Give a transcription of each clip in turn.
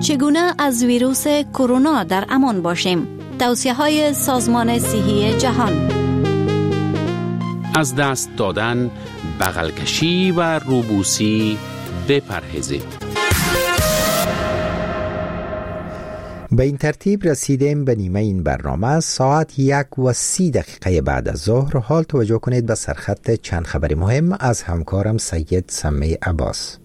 چگونه از ویروس کرونا در امان باشیم؟ توصیه‌های سازمان صحی جهان. از دست دادن، بغل کشی و روبوسی بپرهیزید. به این ترتیب رسیدیم به نیمه این برنامه. ساعت 1:30 بعد از ظهر. حال توجه کنید به سرخط چند خبر مهم از همکارم سید سمی عباس.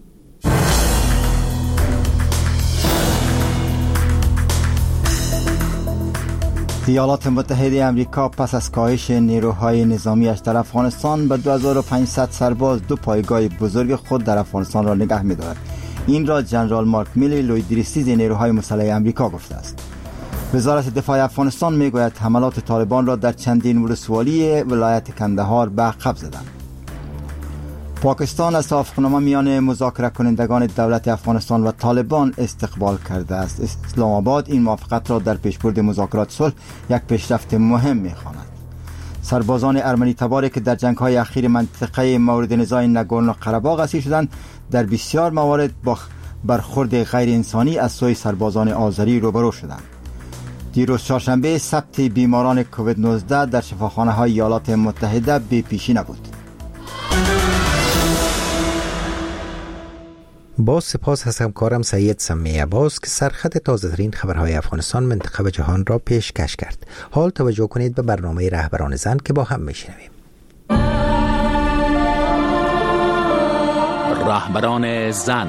ایالات متحده امریکا پس از کاهش نیروهای نظامیش در افغانستان به 2500 سرباز 2 پایگاه بزرگ خود در افغانستان را نگه می‌دارد. این را جنرال مارک میلی لویدریستیز نیروهای مسلح امریکا گفته است. وزارت دفاع افغانستان میگوید حملات طالبان را در چندین ولسوالی ولایت کندهار به عقب زدند. پاکستان از توافقنامه میان مذاکره کنندگان دولت افغانستان و طالبان استقبال کرده است. اسلام آباد این موافقت را در پیشبرد مذاکرات صلح یک پیشرفت مهم می‌خواند. سربازان ارمنی تباری که در جنگ‌های اخیر منطقه مورد نزاع ناگورنو قره‌باغ اسیر شدند، در بسیار موارد با برخورد غیر انسانی از سوی سربازان آذری روبرو شدند. دیروز چهارشنبه ثبت بیماران کووید 19 در شفاخانه‌های ایالات متحده بی پیشی نبود. با سپاس از همکارم سید سمی عباس که سرخط تازه‌ترین خبرهای افغانستان، منطقه و جهان را پیشکش کرد. حال توجه کنید به برنامه رهبران زن که با هم میشنویم. رهبران زن.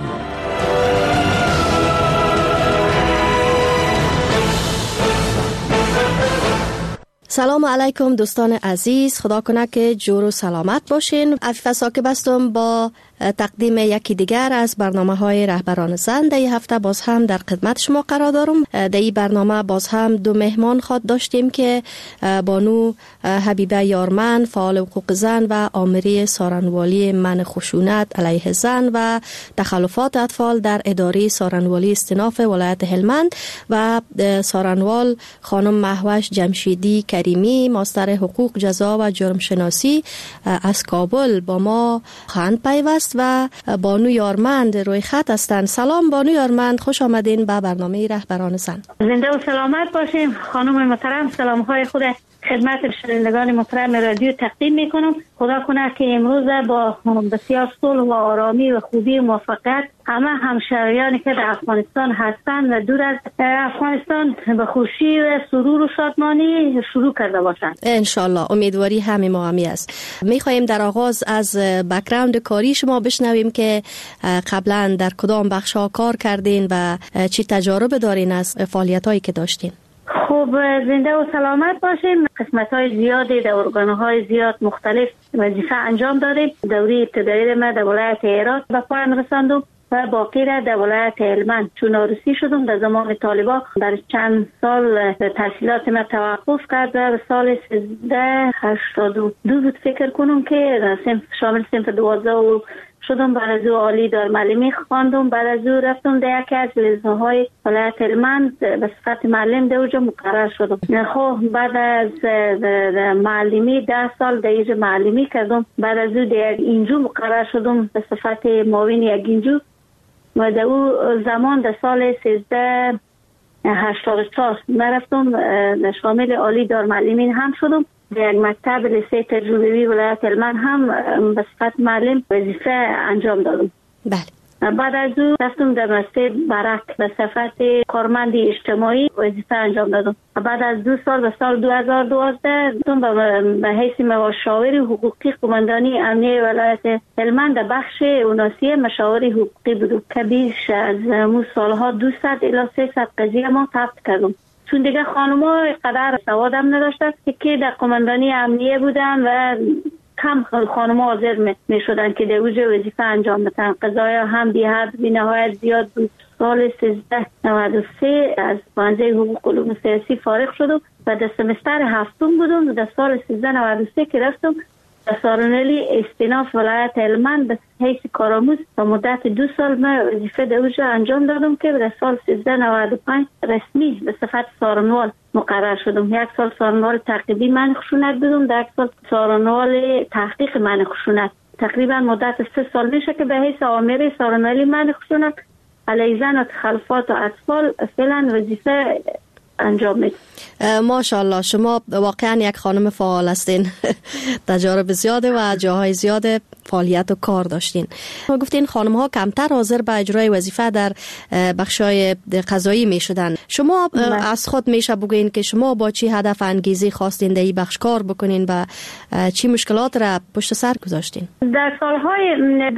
سلام علیکم دوستان عزیز، خدا کنه که جور و سلامت باشین. عفیفه ساکب هستم با تقدیم یکی دیگر از برنامه‌های رهبران زن. در این هفته باز هم در خدمت شما قرار دارم. در این برنامه باز هم 2 مهمان خود داشتیم که بانو حبیبه یارمن، فعال حقوق زن و آمری سارنوالی منع خشونت علیه زن و تخلفات اطفال در اداره سارنوالی استیناف ولایت هلمند و سارنوال خانم مهوش جمشیدی کریمی، ماستر حقوق جزا و جرم شناسی از کابل با ما خواهند پیوست و بانو یارمند روی خط هستند. سلام بانو یارمند، خوش آمدین به برنامه رهبران زن. زنده و سلامت باشیم خانم محترم. سلام‌های خود خدمت شنوندگان محترم رادیو تقدیم میکنم. خدا کنه که امروز با بسیار صلح و آرامی و خوبی و موفقیت همه همشهریانی که در افغانستان هستند و دور از افغانستان به خوشی و سرور و شادمانی شروع کرده باشند. انشالله، امیدواری همه ما همی است. میخواهیم در آغاز از بک‌گراند کاری شما بشنویم که قبلا در کدام بخش‌ها کار کردین و چی تجارب دارین از فعالیت‌هایی که داشتین. خوب، زنده و سلامت باشیم. قسمت‌های زیادی در ارگان‌های زیاد مختلف وظیفه انجام دادیم. دوره ابتدایی ما در ولایت هرات به پایان رساندم و باقی را در ولایت هلمند چون عروسی شدم. در زمان طالبان در چند سال تحصیلات ما توقف کرد و به سال 1382 بود فکر کنم که شامل صنف 12 شدم. بعد از او عالی دارالمعلمی خواندم. بعد از او رفتم در یکی از لیسانس‌های ولایت هلمند به صفت معلم در اونجا مقرر شدم. خب بعد از معلمی 10 سال در اینجا معلمی کردم. بعد از او در اینجا مقرر شدم به صفت معاون یک اینجا و در او زمان در سال 1384 رفتم شامل عالی دارالمعلمی هم شدم. در یک مکتب لیسه تجربی ولایت هلمند هم به صفت معلم وظیفه انجام دادم. بله. بعد از او رفتم در مسجد برک به صفت کارمند اجتماعی وظیفه انجام دادم. بعد از 2 سال به سال 2012 رفتم به حیث مشاور حقوقی قماندانی امنیه ولایت هلمند در بخش اوناسی مشاور حقوقی بودم که بیش از سالها 200 الی 300 قضیه ما ثبت کردم. چون دیگه خانم‌ها قدر سوادم نداشتن که در قماندانی امنیه بودن و کم خانم‌ها حاضر می شدن که در اوجه وظیفه انجام بدن. قضایا هم بی حد بی نهایت زیاد بود. سال 1393 از پانزه حقوق علوم سیاسی فارغ شدم و در سمستر هفتم بودم. در سال 1393 که رفتم در سارنوالی استیناف ولایت هلمند به حیث کارآموز تا مدت 2 سال من وظیفه در اونجا انجام دادم که در سال 1395 رسمی به صفت سارنوال مقرر شدم. 1 سال سارنوال تعقیبی منع خشونت بودم، در 1 سال سارنوال تحقیق منع خشونت. تقریبا مدت 3 سال میشه که به حیث آمری سارنوالی منع خشونت علیه زن و تخلفات و اطفال فعلا وظیفه انجام میده. ماشاءالله شما واقعا یک خانم فعال هستین. تجارب زیاده و جاهای زیاده فعالیت و کار داشتین. ما گفتین خانم ها کمتر حاضر به اجرای وظیفه در بخشای قضایی می شدن. شما از خود میشه بگوین که شما با چی هدف انگیزی خواستین در این بخش کار بکنین و چی مشکلات را پشت سر گذاشتین؟ در سالهای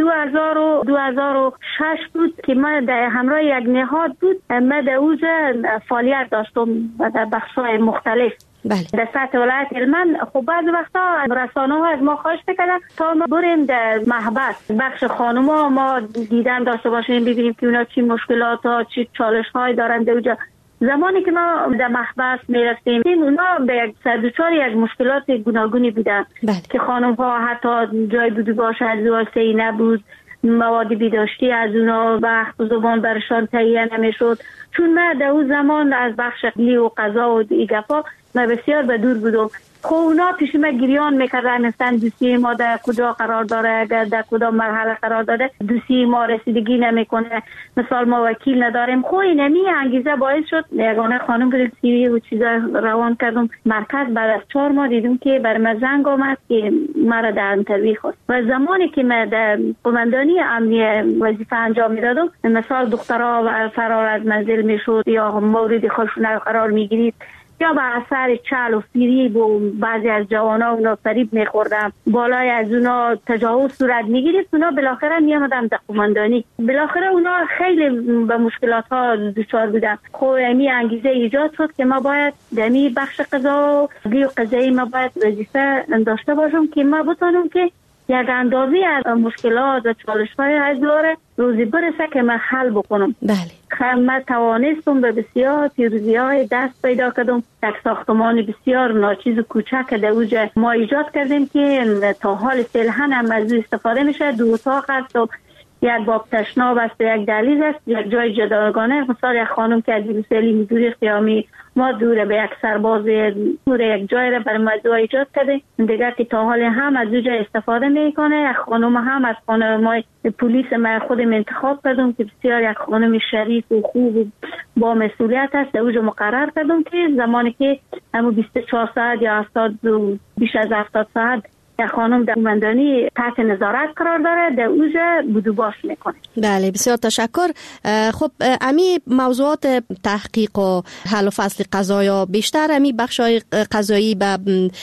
2006 بود که من در همراه یک نهاد بود، من در اوج فعالیت داشتم در بخش‌های مختلف. بله. در سطح ولایت هلمند. خب بعض وقتا رسانه ها از ما خواهش میکردن تا ما بریم در محبس بخش خانوما، ما دیدن داشته باشیم ببینیم که اونا چی مشکلات ها چی چالش های دارن در اونجا. زمانی که ما در محبس میرفتیم اونا به یک سردوچار یک مشکلات گوناگونی بودن. بله. که خانم ها حتی جای بودی باشه از واسه نبود، مواد بیداشتی از اونا وقت و زبان برشان تهیه نمیشد. چون من در اون زمان از بخش عدلی و قضا و ایگفا من بسیار به دور بودم. خب اونا پیش من گریان میکردن مثلا دوسیه ما در کجا قرار داره، اگر در کدام مرحله قرار داره دوسیه ما رسیدگی نمیکنه، مثال ما وکیل نداریم. خب اینمی انگیزه باعث شد یگانه خانم بود سیوی و چیزا روان کردم مرکز. بعد از 4 ماه دیدم که بر من زنگ آمد که مرا در انترویو خواست و زمانی که من در قماندانی امنی وظیفه انجام میدادم مثال دخترها فرار از منزل میشد یا مورد خشونت قرار میگیرید یا به اثر چل و فریب و بعضی از جوانا اونا فریب میخوردم، بالای از اونا تجاوز صورت میگیرید، اونا بالاخره میامدم در قماندانی. بالاخره اونا خیلی به مشکلات ها دچار بودن. خب امی انگیزه ایجاد شد که ما باید دمی بخش قضا و قضایی ما باید وظیفه داشته باشم که ما بتونم که یک اندازی از مشکلات و چالش‌های از داره روزی برسه که من حل بکنم. بله. من توانستم به بسیار پیروزی‌های دست پیدا کردم. یک ساختمان بسیار ناچیز و کوچک در اوج ما ایجاد کردیم که تا حال فعلا هم از او استفاده میشه. 2 اتاق است و یک باب تشناب است، یک دهلیز است، یک جای جداگانه. مثلا یک خانم که از بروسلی میدوری قیامی ما دوره به یک سرباز دوره یک جای را برای موضوع ایجاد کرده دیگر که تا حال هم از اوجا استفاده میکنه. یک خانم هم از خانم پلیس من خودم انتخاب کردم که بسیار یک خانم شریف و خوب و با مسئولیت است. در اوجا مقرر کردم که زمانی که همون 24 ساعت یا 70 بیش از 70 ساعت یک خانم در قماندانی تحت نظارت قرار داره، در اوجا بدو باش میکنه. بله بسیار تشکر. خب امی موضوعات تحقیق و حل و فصل قضایا بیشتر امی بخشای قضایی به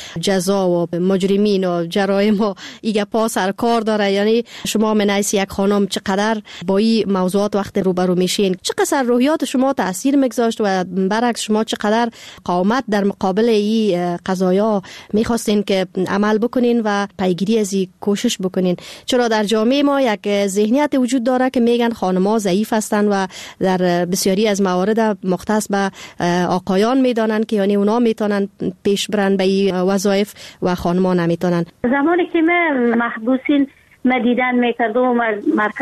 جزا و مجرمین و جرایم و ایگه پا سر کار داره. یعنی شما من حیث یک خانم چقدر با این موضوعات وقت روبرو میشین، چقدر روحیات شما تاثیر میگذاشت و برعکس شما چقدر قامت در مقابل این قضایا میخواستین که عمل بکنین و پیگیری از این کوشش بکنین؟ چرا در جامعه ما یک ذهنیت وجود داره که میگن خانم‌ها ضعیف هستن و در بسیاری از موارد مختص به آقایان میدانن که یعنی اونا میتونن پیش برن به این وظایف و خانم‌ها نمیتونن. زمانی که من محبوسین دیدن میکردم از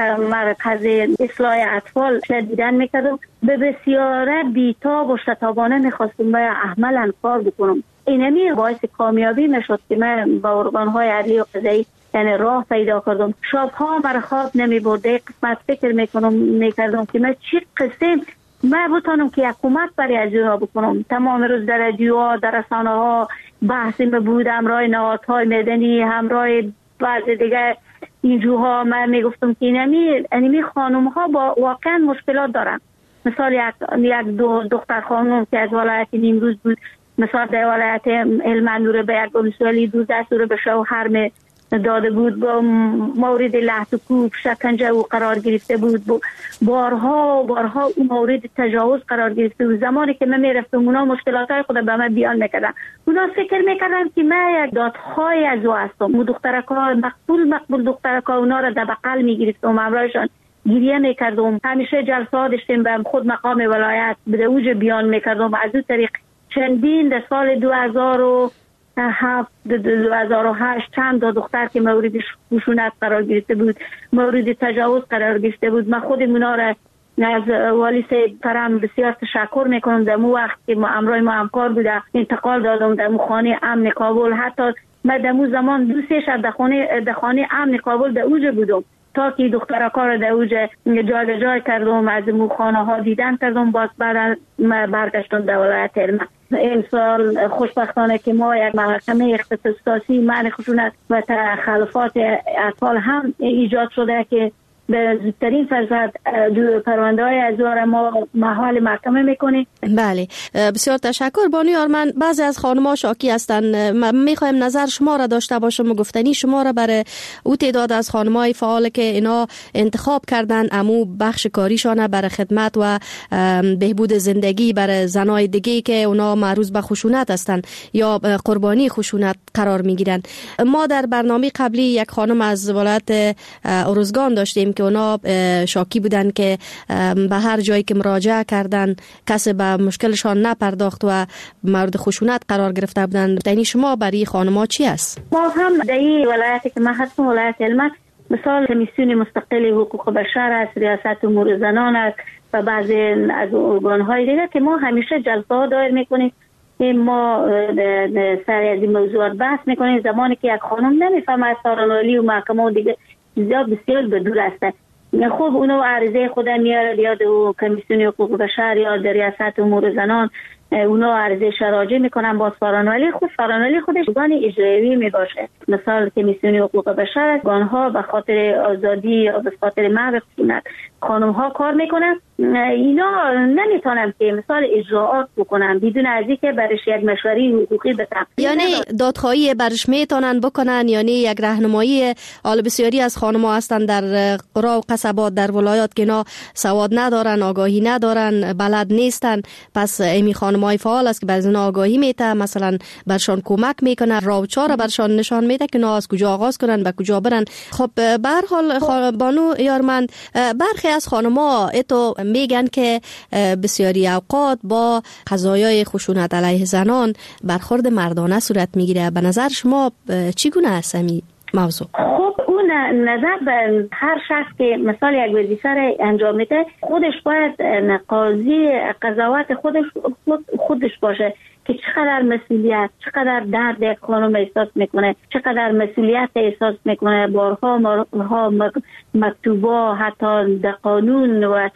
مرکز اصلاح اطفال دیدن میکردم به بسیار بیتاب و شتابانه میخواستم باید عملا کار بکنم. اینمی باعث کامیابی میشد که من با ارگان‌های عدلی و قضایی یعنی راه پیدا کردم. شب‌ها مرا خواب نمیبرده، قسمت فکر میکردم که من چی قسم من بتونم که حکومت برای از اونها بکنم. تمام روز در رادیوها در رسانه‌ها بحثی بود، همراه نهادهای مدنی، همراه بعض دیگه اینجوها من میگفتم که اینمی خانم‌ها با واقعا مشکلات دارن. مثال یک دختر خانم که از ولایت نیمروز بود، مثلا در ولایت هلمند به یک مسئولی 12 سوره به شوهر داده بود، با مورد لحظ و کوب شکنجه و قرار گرفته بود، بارها اون مورد تجاوز قرار گرفته بود. زمانی که من میرفتم اونا مشکلاتای خود به من بیان میکردن، اونا فکر میکردن که من یک دادخواه از او هستم. اون دخترکا مقبول دخترکا اونا را در بغل میگرفتم، همراهشان گریه میکردم. همیشه جلسات داشتیم به خود مقام ولایت به اوج بیان میکردم. از اون طریق چندین در سال 2007 2008 چند دختر که مورد خشونت قرار گرفته بود، مورد تجاوز قرار گرفته بود، من خود اونا را از والی سیدترم بسیار تشکر میکنم. در مو وقت که همراه ما همکار بوده انتقال دادم در خانه امن کابل. حتی من در مو زمان 2-3 شب در خانه امن کابل در اوج بودم تا که دخترها کار در اوج جای جای کردم، از خانه ها دیدن کردم، باز بعد برگشتم در ولایت علمه. این سال خوشبختانه که ما یک محکمه اختصاصی معنی خشونت و تخلفات اطفال هم ایجاد شده که به زودترین فرصت پرونده های از ما محال محکمه میکنیم. بله، بسیار تشکر بانو یارمند. بعضی از خانم‌ها شاکی هستند، میخوایم نظر شما را داشته باشم و گفتنی شما را برای او تعداد از خانم‌های فعال که اینا انتخاب کردن امو بخش کاریشان برای خدمت و بهبود زندگی برای زنای دیگه که اونا معروض به خشونت هستند یا قربانی خشونت قرار میگیرن. ما در برنامه قبلی یک خانم از ولایت ارزگان داشتیم که اونا شاکی بودن که به هر جایی که مراجعه کردن کسی به مشکلشان نپرداخت و مورد خشونت قرار گرفته بودن. یعنی شما برای خانم‌ها چی است؟ ما هم در این ولایتی که من هستم ولایت علمه مثال کمیسیون مستقل حقوق بشر است، ریاست امور زنان است و بعضی از ارگان‌های دیگر که ما همیشه جلسه دایر میکنیم. ما سر از این موضوعات بحث میکنیم. زمانی که یک خانم نمیفهمه سارانالی و محکمه و دیگه بسیار به دور است. خوب اونو عرضه خود میاره یا دو کمیسیون حقوق بشر یا در ریاست امور زنان اونو عرضه شراجع میکنن با فرانوالی خودش ارگان اجرایی میباشه. مثال کمیسیون حقوق بشر ارگان‌ها به خاطر آزادی یا به خاطر منع خشونت خانم ها کار میکنن. اینا نمیتونن که مثال اجراعات بکنن بدون از اینکه برش یک مشوره حقوقی بدن. یعنی دادخواهی برش میتونن بکنن، یعنی یک راهنمایی. حال بسیاری از خانم‌ها هستن در قرا و قصبات در ولایات که اینا سواد ندارن، آگاهی ندارن، بلد نیستن. پس امی خانم‌های فعال است که بعضی اینا آگاهی میده، مثلا برشان کمک میکنه، راه و چاره برشان نشان میده که اینا از کجا آغاز کنن به کجا برن. خب به هر حال بانو یارمند، برخی از خانم‌ها اتو میگن که بسیاری اوقات با قضایای خشونت علیه زنان برخورد مردانه صورت میگیره. به نظر شما چگونه است این موضوع؟ خب اون نظر به هر شخص که مثال یک وظیفه را انجام میده خودش باید قاضی قضاوت خودش باشه که چقدر مسئولیت، چقدر درد یک خانم احساس میکنه، چقدر مسئولیت احساس میکنه. بارها مکتوبا حتی در قانون و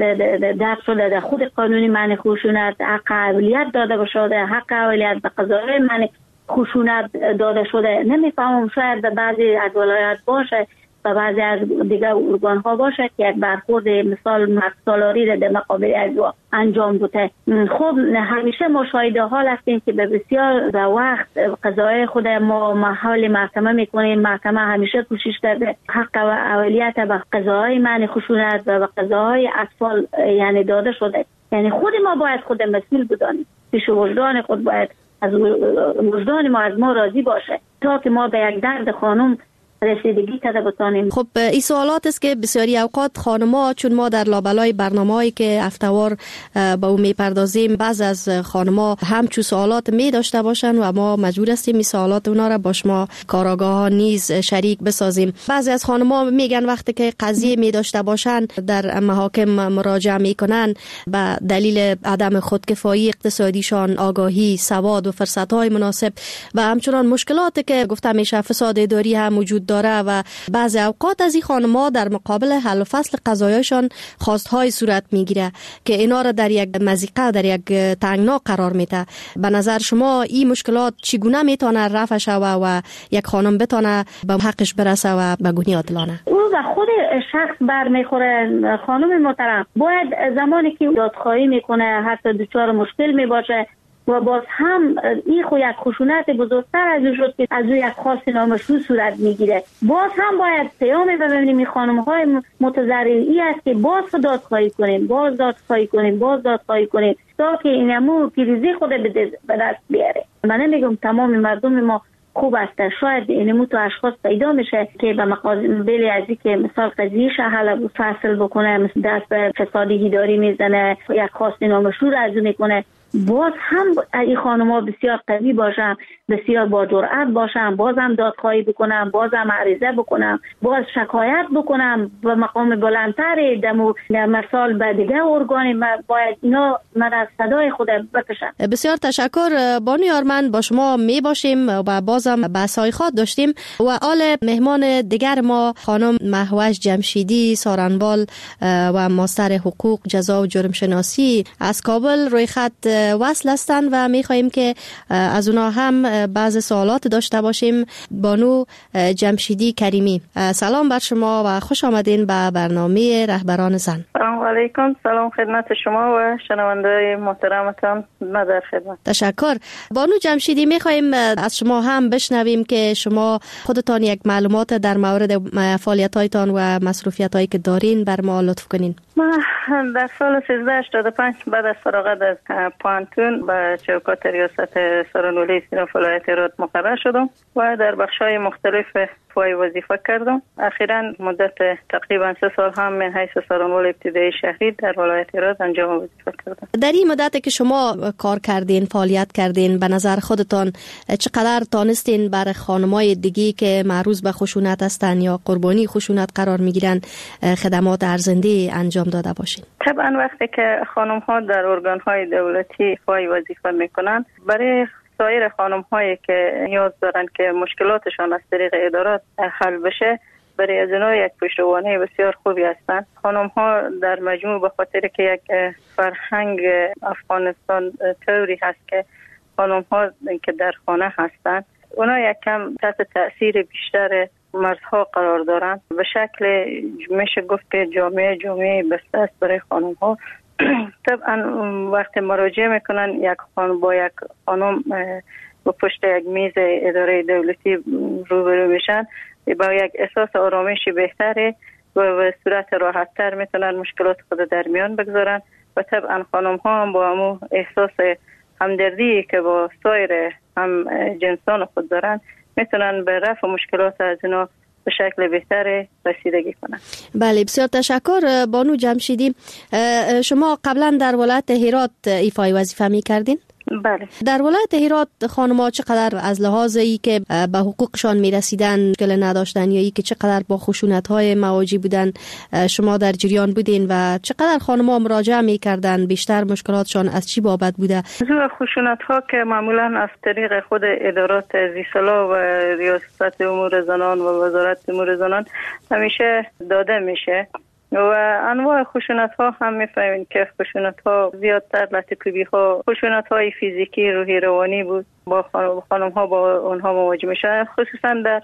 در شده در خود قانونی معنی خشونت حق اولیت داده شده، حق اولیت به قضای معنی خشونت داده شده. نمیفهمم، شاید به بعضی از ولایات باشه و بعضی از دیگر ارگان ها باشه که یک برخورد مثال مقصالاری را در مقابل از انجام بوده. خب همیشه مشاهده حال هستیم که به بسیار در وقت قضای خود ما محال محکمه میکنیم. محکمه همیشه کوشش کرده حق و اولیت به قضای معنی خشونت و به قضای اطفال یعنی داده شده. یعنی خود ما باید خود مسئول بدانیم، پیش وجدان خود باید از وجدان ما از ما راضی باشه تا که ما به یک درد خانم رسیدگی کرده بتانیم. خب این سوالات است که بسیاری اوقات خانم‌ها، چون ما در لابلای برنامه‌ای که هفته‌وار با اون میپردازیم، بعض از خانم‌ها همچون سوالات می داشته باشن و ما مجبور هستیم این سوالات اونا را با شما کاراگاه‌ها نیز شریک بسازیم. بعضی از خانم‌ها میگن وقتی که قضیه می داشته باشن در محاکم مراجعه میکنن به دلیل عدم خودکفایی اقتصادیشان، آگاهی، سواد و فرصت‌های مناسب و همچنان مشکلاتی که گفته میشه فساد اداری هم وجود داره و بعضی اوقات از این خانم‌ها در مقابل حل و فصل قضایاشان خواست‌های صورت میگیره که اینا را در یک مضیقه، در یک تنگنا قرار میده. به نظر شما این مشکلات چگونه میتونه رفع شوه و یک خانم بتونه به حقش برسه و به گونی عادلانه؟ او و خود شخص برمیخوره. خانم محترم باید زمانی که دادخواهی میکنه حتی دچار مشکل میباشه و باز هم این خو یک خشونت بزرگتر از شد که از یک خواست نامشروع صورت میگیره، باز هم باید پیام ببینیم این خانم‌های متضرری است که باز دادخواهی کنیم، باز دادخواهی کنیم تا که اینمو پیروزی خود به دست بیاره. من نمیگم تمام مردم ما خوب است، شاید اینمو تو اشخاص پیدا میشه که به مقابل از که مثال قضیه‌اش حل فصل بکنه، دست به فساد اداری میزنه، یک خواست نامشروع رجوع میکنه. باز هم این خانم‌ها بسیار قوی باشن، بسیار با جرأت باشن، بازم دادخواهی بکنم، بازم عریضه بکنم، باز شکایت بکنم به مقام بلندتر در مثال به دیگه ارگان باید اینا من از صدای خود بکشم. بسیار تشکر بانو آرمن، با شما می باشیم و بازم بحث‌های خود داشتیم و آل مهمان دیگر ما خانم مهوش جمشیدی سارنوال و ماستر حقوق جزا و جرم شناسی از کابل روی خط وصل هستند و می خواهیم که از اونا هم بعض سوالات داشته باشیم. بانو جمشیدی کریمی، سلام بر شما و خوش آمدین به برنامه رهبران زن. سلام علیکم، سلام خدمت شما و شنونده محترمتان، در خدمت. تشکر. بانو جمشیدی، می خواهیم از شما هم بشنویم که شما خودتان یک معلومات در مورد فعالیت‌هایتان و مصروفیت‌هایی که دارین بر ما لطف کنین. من در سال 1385 بعد از فراغت از پانتون به چوکات ریاست سارنوالی سیناف ولایت هرات مقرر شدم و در بخش‌های مختلف فای وظیفه کردم. اخیراً مدت تقریبا 3 سال هم من حیث سارنوال ابتدایی شهری در ولایت هرات انجام وظیفه کردم. در این مدت که شما کار کردین، فعالیت کردین، به نظر خودتان چقدر تانستین برای خانمای دیگی که معروض به خشونت هستند یا قربانی خشونت قرار میگیرن خدمات ارزنده انجام داده باشین؟ طبعا وقتی که خانم ها در ارگان های دولتی فای وظیفه میکنن، برای سایر خانم هایی که نیاز دارن که مشکلاتشان از طریق ادارات حل بشه، برای از اینا یک پشتوانه بسیار خوبی هستند. خانم ها در مجموع به خاطر که یک فرهنگ افغانستان طوری هست که خانم ها که در خانه هستند اونا یک کم تحت تأثیر بیشتر مردها قرار دارند. به شکل میشه گفت که جامعه بسته است برای خانم ها. طبعا وقتی مراجعه میکنن یک خانم با یک خانم با پشت یک میز اداره دولتی روبرو میشن، با یک احساس آرامشی بهتره و به صورت راحت تر میتونن مشکلات خود در میان بگذارن و طبعا خانم ها هم با همون احساس همدردی که با سایر هم جنسان خود دارن میتونن به رفع مشکلات از اینا به شکل بهتر رسیدگی کنن. بله، بسیار تشکر بانو جمشیدی. شما قبلا در ولایت هرات ایفای وظیفه می کردین؟ بله. در ولایت هرات خانم‌ها چقدر از لحاظ ای که به حقوقشان میرسیدن مشکل نداشتن یا ای که چقدر با خشونت‌های مواجه بودن شما در جریان بودین و چقدر خانم‌ها مراجعه می‌کردن؟ بیشتر مشکلاتشان از چی بابت بوده؟ موضوع خشونت‌ها که معمولاً از طریق خود ادارات زیصلاح و ریاست امور زنان و وزارت امور زنان همیشه داده میشه و انواع خشونت ها هم میفهمین که خشونت ها زیادتر لطیفی ها خشونت های فیزیکی روحی روانی بود. با خانم ها با اونها مواجه میشن، خصوصا در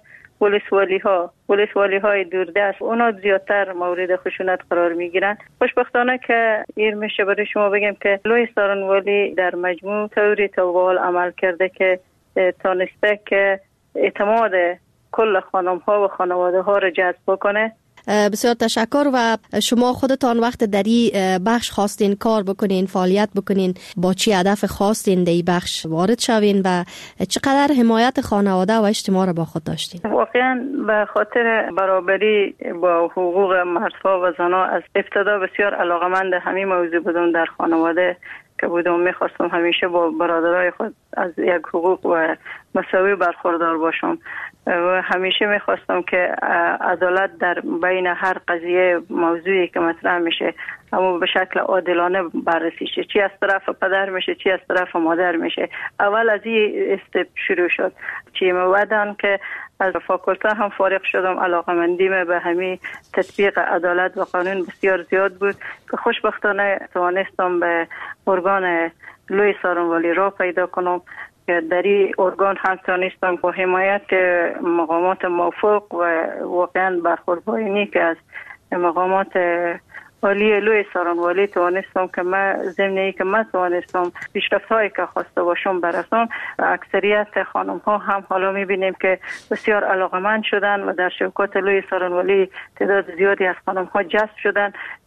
ولسوالی های دوردست اونا زیادتر مورد خشونت قرار میگیرن. خوشبختانه که ایر میشه برای شما بگم که لوی سارنوالی در مجموع طوری توال عمل کرده که تانسته که اعتماد کل خانم ها و خانواده ها رو جذب بکنه. بسیار تشکر. و شما خودتان وقت در این بخش خواستین کار بکنین، فعالیت بکنین، با چی هدف خواستین در این بخش وارد شوین و چقدر حمایت خانواده و اجتماع را با خود داشتین؟ واقعا به خاطر برابری با حقوق مردها و زنها از ابتدا بسیار علاقمند همین موضوع بودم. در خانواده که بودم میخواستم همیشه با برادرای خود از یک حقوق و مساوی برخوردار باشم و همیشه میخواستم که عدالت در بین هر قضیه موضوعی که مطرح میشه اما به شکل عادلانه بررسی شه، چی از طرف پدر میشه چی از طرف مادر میشه. اول از این استپ شروع شد. چی بعدن که از فاکولته هم فارغ شدم، علاقمندیم به همین تطبیق عدالت و قانون بسیار زیاد بود که خوشبختانه توانستم به ارگان لوی سارنوالی را پیدا کنم که در این ارگان هم توانستم با حمایت مقامات موفق و واقعا برخوردبینی که از مقامات عالی لوی سارنوالی توانستم که من ضمنی که من توانستم پیشرفت هایی که خواسته باشم برسم. اکثریت خانم ها هم حالا میبینیم که بسیار علاقمند شدن و در شوکات لوی سارنوالی تعداد زیادی از خانم ها جذب شدن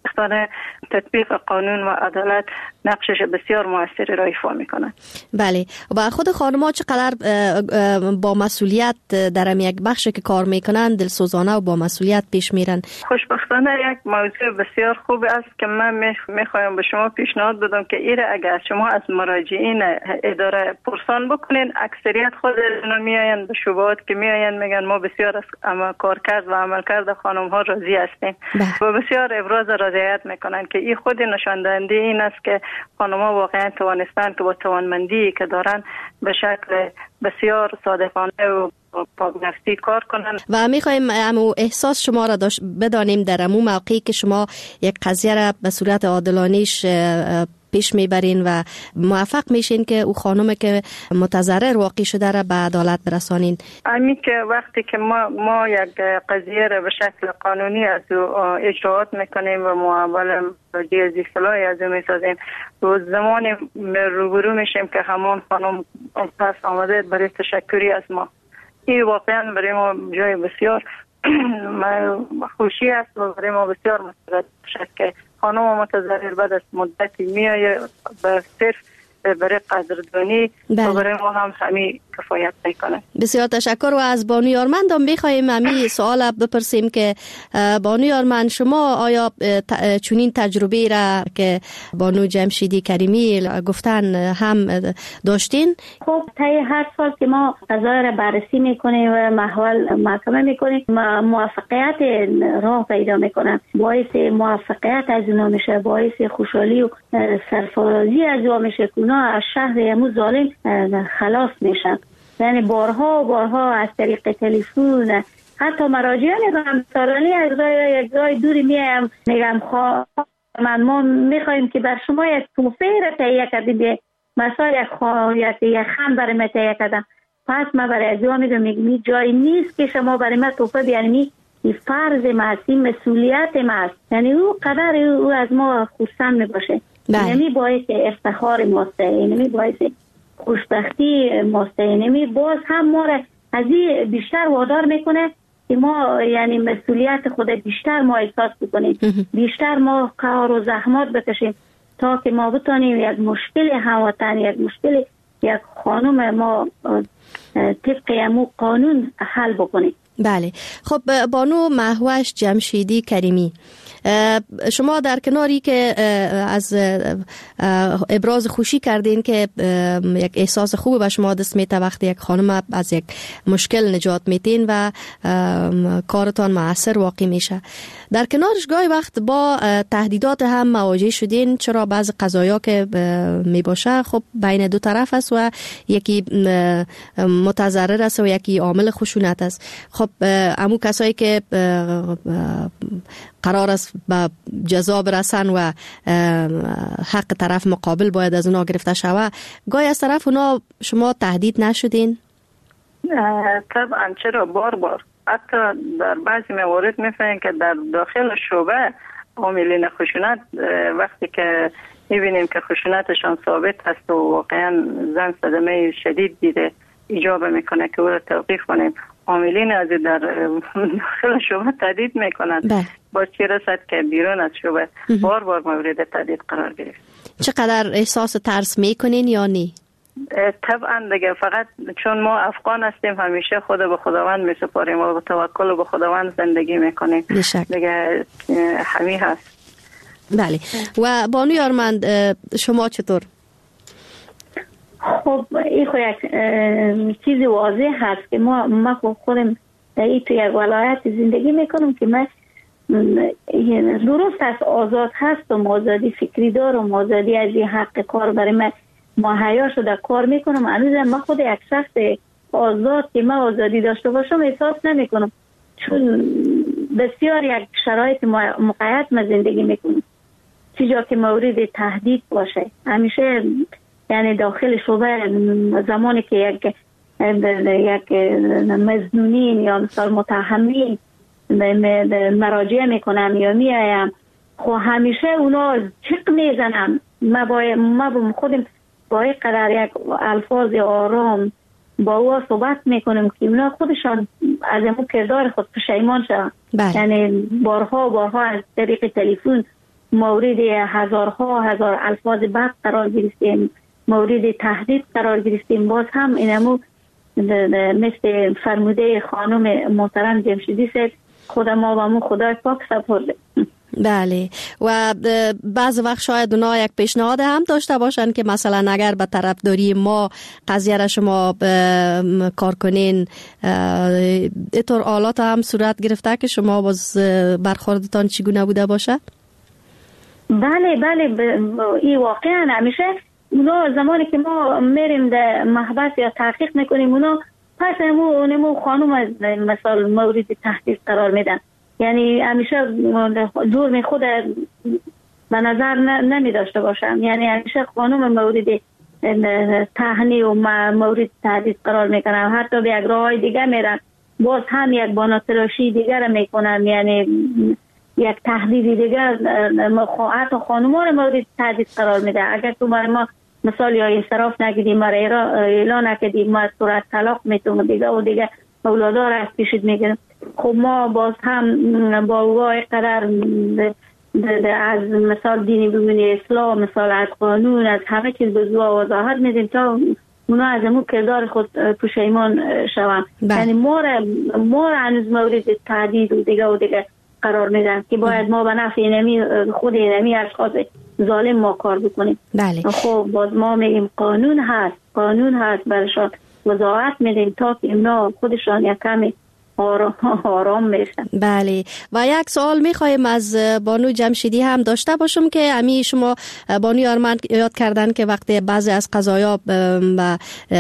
خوشبختانه تطبیق قانون و عدالت نقشش بسیار موثری را ایفا میکنند. بله، و خود خانم‌ها چقدر با مسئولیت در یک بخشی که کار میکنن دلسوزانه و با مسئولیت پیش میرن؟ خوشبختانه یک موضوع بسیار خوب است که من میخوایم به شما پیشنهاد بدم که ایره اگر شما از مراجعین اداره پرسان بکنین، اکثریت خود اینا میآیند به شبهات که میآیند میگن ما بسیار از کارکرد و عملکرد خانم ها راضی هستیم و بسیار ابراز رضایت میکنن که این خود نشان دهنده این است که خانم ها واقعا توانستن که با توانمندی که دارن به شکل بسیار صادقانه و پاک‌نفسی کار کنن. و میخوایم احساس شما را بدانیم در امو موقعی که شما یک قضیه را به صورت عادلانه‌اش پیش میبرین و موفق میشین که او خانم که متضرر واقع شده را به عدالت برسانین. همین که وقتی که ما یک قضیه را به شکل قانونی از اجراات میکنیم و معاول راجع از اصلاحی از میسازیم، و زمانی روبرو میشیم که همون خانم پس آمده برای تشکری از ما، این واقعا برای ما جای بسیار خوشی است و برای ما بسیار مسئولیت باشد که خانم متضرر بعد از مدتی میآید به صرف برای قدردانی و برای ما هم همین کفایت میکنه. بسیار تشکر. و از بانو یارمند هم بخوایم همین سوال بپرسیم که بانو یارمند شما آیا چنین تجربه را که بانو جمشیدی کریمی گفتن هم داشتین؟ خب طی هر سال که ما قضایا را بررسی میکنیم و محکمه میکنیم، موفقیت راه پیدا میکنن، باعث موفقیت از اونا میشه، باعث خوشحالی و سرفرازی از اونا میشه که اونا از شهر امو ظالم خلاص میشن. یعنی بارها و بارها از طریق تلفن حتی مراجعان غمسارانی از یک جای دوری میایم میگم ما میخوایم که بر شما یک توفه را تهیه کردیم، مثلا یک خم برای ما تهیه کردم، پس ما برای از جا میگم جای نیست که شما برای ما توفه بیاریم، این فرض ما، این مسئولیت ما، یعنی او قدر او از ما خرسند باشه، یعنی باعث افتخار ماست، یعنی باعث خوشبختی ماست، یعنی باز هم ما را از این بیشتر وادار میکنه که ما یعنی مسئولیت خود بیشتر ما احساس بکنیم، بیشتر ما کار و زحمات بکشیم تا که ما بتونیم یک مشکل هموطن، یک مشکل یک خانم ما طبق امو قانون حل بکنیم. بله. خب بانو مهوش جمشیدی کریمی، شما در کناری که از ابراز خوشی کردین که یک احساس خوب به شما دست میده وقتی یک خانم از یک مشکل نجات میتین و کارتان مؤثر واقع میشه، در کنارش گاهی وقت با تهدیدات هم مواجه شدین، چرا بعض قضایا که میباشه خب بین دو طرف است و یکی متضرر است و یکی عامل خشونت است. خب امو کسایی که قرار است به جزا برسن و حق طرف مقابل باید از اونا گرفته شوه، گاهی از طرف اونا شما تهدید نشدین؟ طبعا، چرا بار حتی در بعضی موارد میفهمیم که در داخل شعبه عاملین خشونت وقتی که میبینیم که خشونتشان ثابت هست و واقعا زن صدمه شدید دیده ایجاب میکنه که او را توقیف کنیم، عاملین از در داخل شعبه تهدید میکنند، با چی رسد که بیرون از شعبه بار مورد تهدید قرار گرفت. چقدر احساس ترس میکنین یا نی؟ طبعا دیگه، فقط چون ما افغان هستیم همیشه خود به خداوند میسپاریم و با توکل به خداوند زندگی میکنیم دیگه، همین هست. بله. و بانو یارمند شما چطور؟ خب این خود یک چیز واضح هست که ما خودم این تو یک ولایت زندگی میکنم که من درست است آزاد هستم، آزادی فکری دارم، آزادی از این حق کار برای من مهیا شده کار میکنم، هنوز من خود یک شخص آزاد که من آزادی داشته باشم احساس نمی کنم، چون بسیار یک شرایط مقید من زندگی میکنم، چی جا که مورد تهدید باشه همیشه، یعنی داخل شعبه زمانی که یک مظنونین یا مثلا متهمین مراجعه میکنم یا میایم، خب همیشه اونا چق میزنم، ما خودم با این قدر یک الفاظ آرام با او صحبت میکنم که اونا خودشان از امو کردار خود پشیمان شدن. یعنی بارها از طریق تلفن مورد هزار الفاظ بد قرار گرفتیم، مورد تهدید قرار گرفتیم. باز هم اینمو مثل فرموده خانم محترم جمشیدی سید خود ما و مو خدای پاک سپرده. بله. و بعض وقت شاید اونا یک پیشنهاد هم داشته باشن که مثلا اگر به طرفداری ما قضیه را شما کار کنین، اینطور آلات هم صورت گرفته که شما باز برخوردتان چگونه بوده باشه؟ بله این واقعا همیشه اونا زمانی که ما میریم در محبس یا تحقیق میکنیم اونا پس اونمو خانم مثلا مورد تهدید قرار میدن. یعنی همیشه جرم خود به نظر نمی داشته باشم، یعنی همیشه خانم مورد تهنی و مورد تهدید قرار میکنن، حتی به یک راه دیگه میرن باز هم یک باناتراشی دیگر میکنن، یعنی یک تهدید دیگر حتی خانوما رو مورد تهدید قرار میده. اگر تو برای ما مثال یا انصراف نگیدیم، ما اعلان نکردیم، ما صورت طلاق میتونیم دیگه و دیگه اولادا را از پیشت میگیریم. خب ما باز هم با وای قدر از مثال دینی ببینی اسلام، مثال از قانون، از همه چیز به زوا وضاحت میدیم تا اونا از امون کردار خود پشیمان شون. یعنی ما را هنوز مورد تهدید و دیگه قرار میدن که باید ما به نفع خود اینمی اشخاص ظالم ما کار بکنیم. بله. خب باز ما میگیم قانون هست برشان وضاحت میدیم تا که اینا خودشان یک کمی آرام میشن. بله. و یک سوال میخوایم از بانو جمشیدی هم داشته باشم که امی شما بانو آرمان یاد کردن که وقتی بعضی از قضایا به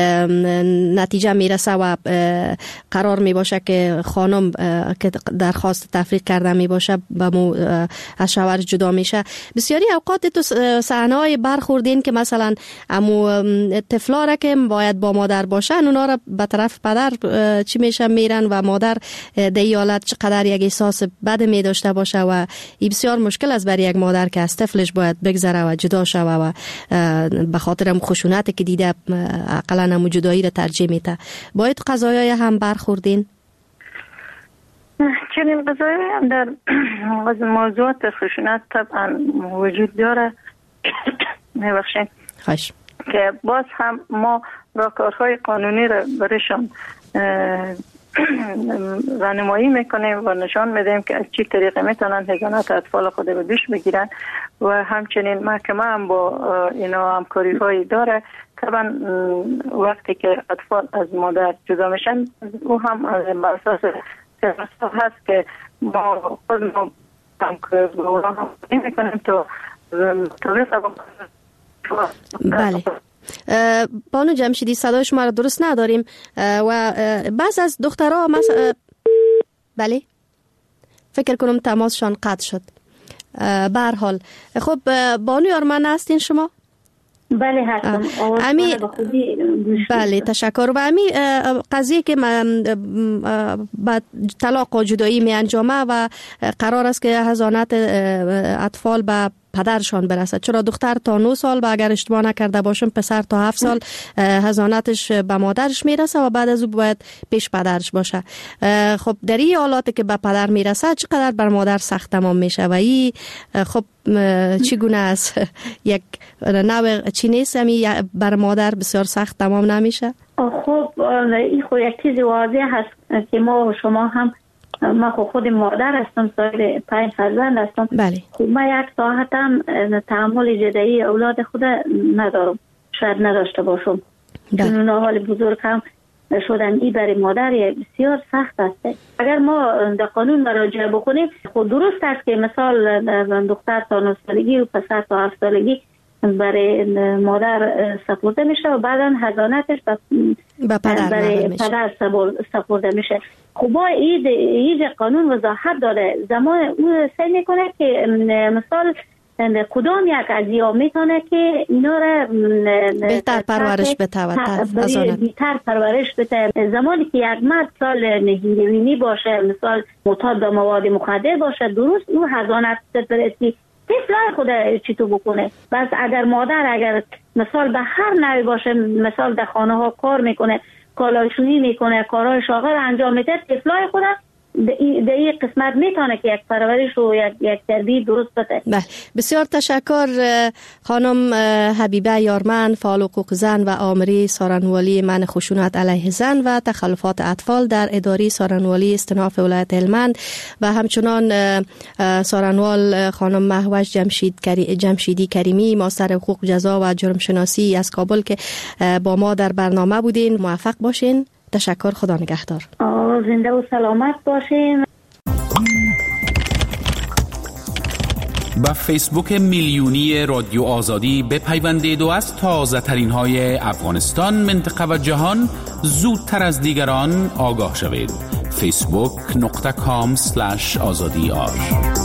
نتیجه میرسه و قرار میباشه که خانم که درخواست تفریق کرده میباشه از شوهر جدا میشه، بسیاری اوقات تو صحنه‌های برخوردین که مثلا امو طفلا را که باید با مادر باشن اونا را به طرف پدر چی میشه میرن و مادر در حالت چقدر یک احساس بد می داشته باشه و این بسیار مشکل است برای یک مادر که از طفلش باید بگذره و جدا شوه و به خاطر خشونتی که دیده اقلا هم جدایی را ترجیح میده. باید قضایای هم برخوردین؟ چنین قضایای هم در موضوعات خشونت طبعا وجود داره. میبخشین خوش که باز هم ما راهکارهای قانونی را برایشان راهنمایی میکنیم و نشان میدیم که از چی طریقه میتونن حضانت اطفال خود رو دوش بگیرن و همچنین محکمه هم با اینا همکاری هایی داره. طبعا وقتی که اطفال از مادر جدا میشن او هم از اساس هست که ما خود ما همکاری با اونا هم میکنیم تا بله. بانو جمشیدی صدای شما را درست نداریم و بعض از دخترها بله فکر کنم تماسشان قطع شد. به هر حال خب بانو آرمان هستین شما؟ بله هستم. بله تشکر. و امی قضیه که با طلاق و جدایی می انجامه و قرار است که حضانت اطفال به پدرشان برسد، چرا دختر تا 9 سال و اگر اشتباه نکرده باشم پسر تا 7 سال حضانتش به مادرش میرسه و بعد از او باید پیش پدرش باشه. خب در این حالاتی که به پدر میرسه چقدر بر مادر سخت تمام میشه و این خب چگونه است؟ یک نوع چی نیست همی بر مادر بسیار سخت تمام نمیشه؟ خب این خود یک چیز واضح هست که ما و شما هم، ما خود مادر هستم، صاحب 5 فرزند هستم. بله. خب ما یک ساعت هم تحمل جدایی اولاد خود ندارم، شاید نداشته باشم. بله. چون حال بزرگ هم شدن ای برای مادر بسیار سخت است. اگر ما در قانون مراجعه بکنیم خود درست است که مثال دختر تا 9 سالگی و پسر تا 7 سالگی برای مادر سپرده میشه و بعدا حضانتش به پدر سپرده میشه. خب با این قانون وضاحت داره، زمان او سعی میکنه که مثال کدام یک از یا میتونه که اینا را بهتر پرورش بده، بهتر پرورش بده. زمانی که یک مرد سال هیروینی باشه، مثال معتاد به مواد مخدر باشه، درست او حضانت برسی طفلای خود چی تو بکنه. بس اگر مادر مثال به هر نوع باشه، مثال در خانه ها کار میکنه، کالاشونی میکنه، کارهای شاغل انجام میده، طفلای خود در این قسمت میتونه که یک پرورش و یک تربیت درست بده. بسیار تشکر خانم حبیبه یارمن، فعال حقوق زن و آمری سارنوالی منع خشونت علیه زن و تخلفات اطفال در اداره سارنوالی استناف ولایت هلمند و همچنان سارنوال خانم مهوش جمشیدی کریمی، ماستر حقوق جزا و جرم شناسی از کابل که با ما در برنامه بودین. موفق باشین. تشکر. خدا نگهدار. زنده و سلامت باشین. با فیسبوک میلیونی رادیو آزادی بپیوندید و از تازه ترین های افغانستان، منطقه و جهان زودتر از دیگران آگاه شوید. facebook.com/azadi